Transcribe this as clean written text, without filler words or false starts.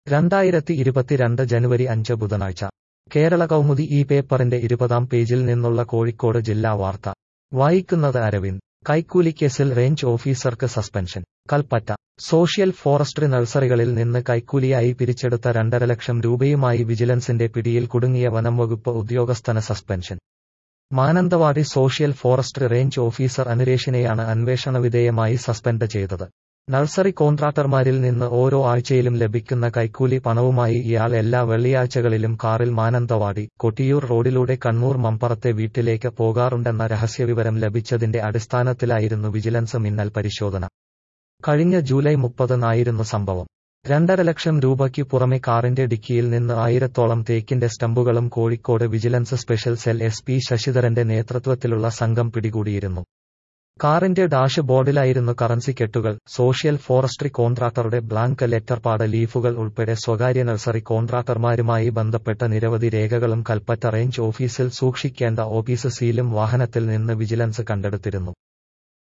2022 ജനുവരി 5 ബുധനാഴ്ച കേരള കൗമുദി ഈ പേപ്പറിന്റെ 20-ാം പേജിൽ നിന്നുള്ള കോഴിക്കോട് ജില്ലാ വാർത്ത വായിക്കുന്നത് അരവിന്ദ്. കൈക്കൂലിക്കേസിൽ റേഞ്ച് ഓഫീസർക്ക് സസ്പെൻഷൻ. കൽപ്പറ്റ. സോഷ്യൽ ഫോറസ്ട്രി നഴ്സറികളിൽ നിന്ന് കൈക്കൂലിയായി പിരിച്ചെടുത്ത 2.5 ലക്ഷം രൂപയുമായി വിജിലൻസിന്റെ പിടിയിൽ കുടുങ്ങിയ വനംവകുപ്പ് ഉദ്യോഗസ്ഥന് suspension. Mananthavady social forestry range officer അനുരേഷിനെയാണ് അന്വേഷണവിധേയമായി സസ്പെൻഡ് ചെയ്തത്. നഴ്സറി കോൺട്രാക്ടർമാരിൽ നിന്ന് ഓരോ ആഴ്ചയിലും ലഭിക്കുന്ന കൈക്കൂലി പണവുമായി ഇയാൾ എല്ലാ വെള്ളിയാഴ്ചകളിലും കാറിൽ മാനന്തവാടി കൊട്ടിയൂർ റോഡിലൂടെ കണ്ണൂർ മമ്പറത്തെ വീട്ടിലേക്ക് പോകാറുണ്ടെന്ന രഹസ്യവിവരം ലഭിച്ചതിന്റെ അടിസ്ഥാനത്തിലായിരുന്നു വിജിലൻസ് മിന്നൽ പരിശോധന. കഴിഞ്ഞ ജൂലൈ 30-നായിരുന്നു സംഭവം. 2.5 ലക്ഷം രൂപയ്ക്ക് പുറമെ കാറിന്റെ ഡിക്കിയിൽ നിന്ന് 1000-ഓളം തേക്കിന്റെ സ്റ്റമ്പുകളും Kozhikode vigilance special cell SP ശശിധരന്റെ നേതൃത്വത്തിലുള്ള സംഘം പിടികൂടിയിരുന്നു. കാറിന്റെ ഡാഷ് ബോർഡിലായിരുന്നു കറൻസി കെട്ടുകൾ, സോഷ്യൽ ഫോറസ്ട്രി കോൺട്രാക്ടറുടെ ബ്ലാങ്ക് ലെറ്റർ പാഡ് ലീഫുകൾ ഉൾപ്പെടെ സ്വകാര്യ നഴ്സറി കോൺട്രാക്ടർമാരുമായി ബന്ധപ്പെട്ട നിരവധി രേഖകളും കൽപ്പറ്റ റേഞ്ച് ഓഫീസിൽ സൂക്ഷിക്കേണ്ട ഓഫീസ് സീലും വാഹനത്തിൽ നിന്ന് വിജിലൻസ് കണ്ടെടുത്തിരുന്നു.